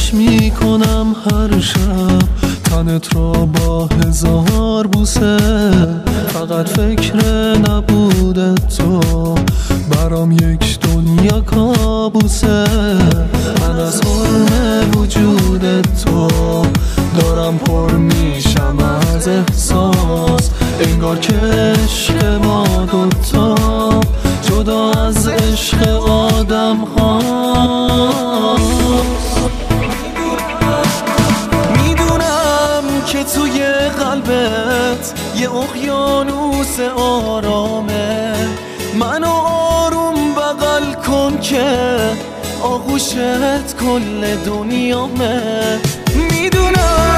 فکرش میکنم هر شب، تنت را با 1000 بوسه. فقط فکر نبودت تو برام یک دنیا کابوسه. من از حرم وجودت تو دارم پر میشم از احساس، انگار که عشق ما دوتا جدا از عشق آدم هاست. میدونم که توی قلبت یه اقیانوس آرامه، منو آروم بغل کن که آغوشت کل دنیامه. میدونم